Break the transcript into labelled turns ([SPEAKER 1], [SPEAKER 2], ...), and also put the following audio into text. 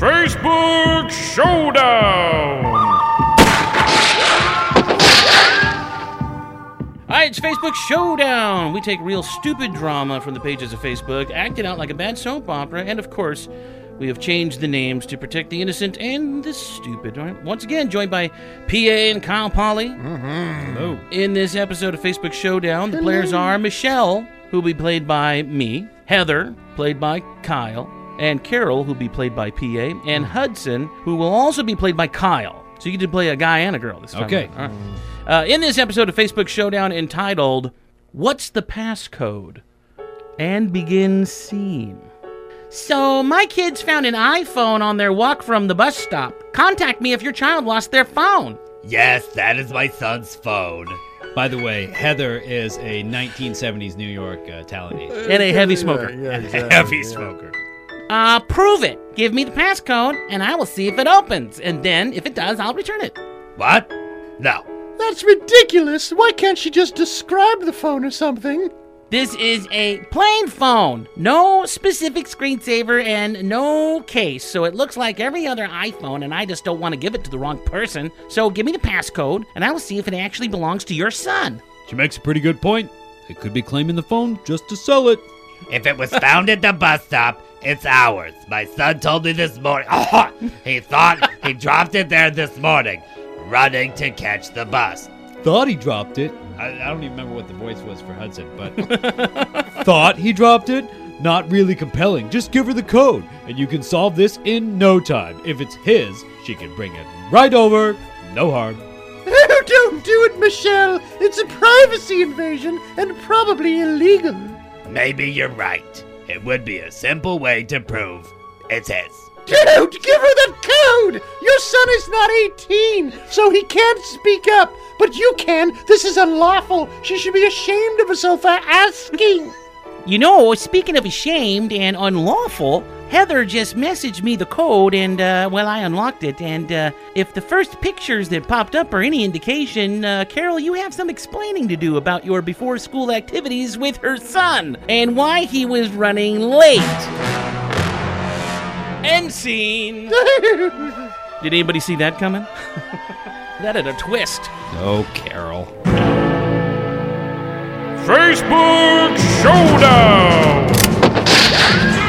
[SPEAKER 1] Facebook Showdown!
[SPEAKER 2] Alright, it's Facebook Showdown! We take real stupid drama from the pages of Facebook, act it out like a bad soap opera, and of course, we have changed the names to protect the innocent and the stupid. Right? Once again, joined by PA and Kyle Polly.
[SPEAKER 3] Hello.
[SPEAKER 2] In this episode of Facebook Showdown, the players are Michelle, who will be played by me, Heather, played by Kyle, and Carol, who will be played by PA, and Hudson, who will also be played by Kyle. So you get to play a guy and a girl this time.
[SPEAKER 3] Okay.
[SPEAKER 2] All right. In this episode of Facebook Showdown entitled, What's the Passcode? And begin scene. So, my kids found an iPhone on their walk from the bus stop. Contact me if your child lost their phone.
[SPEAKER 4] Yes, that is my son's phone.
[SPEAKER 3] By the way, Heather is a 1970s New York talent agent.
[SPEAKER 2] And a heavy smoker.
[SPEAKER 4] Heavy smoker.
[SPEAKER 2] Prove it. Give me the passcode, and I will see if it opens. And then, if it does, I'll return it.
[SPEAKER 4] What? No.
[SPEAKER 5] That's ridiculous. Why can't she just describe the phone or something?
[SPEAKER 2] This is a plain phone. No specific screensaver and no case. So it looks like every other iPhone, and I just don't want to give it to the wrong person. So give me the passcode, and I will see if it actually belongs to your son.
[SPEAKER 3] She makes a pretty good point. They could be claiming the phone just to sell it.
[SPEAKER 4] If it was found at the bus stop, it's ours. My son told me this morning. He thought he dropped it there this morning, running to catch the bus.
[SPEAKER 3] Thought he dropped it. I don't even remember what the voice was for Hudson, but thought he dropped it? Not really compelling. Just give her the code, and you can solve this in no time. If it's his, she can bring it right over. No harm.
[SPEAKER 5] Oh, don't do it, Michelle. It's a privacy invasion and probably illegal.
[SPEAKER 4] Maybe you're right. It would be a simple way to prove it's his.
[SPEAKER 5] Don't give her that code! Your son is not 18, so he can't speak up. But you can. This is unlawful. She should be ashamed of herself for asking.
[SPEAKER 2] You know, speaking of ashamed and unlawful, Heather just messaged me the code and, I unlocked it. And if the first pictures that popped up are any indication, Carol, you have some explaining to do about your before-school activities with her son and why he was running late. End scene. Did anybody see that coming? That had a twist.
[SPEAKER 3] Oh, Carol.
[SPEAKER 1] Facebook Showdown!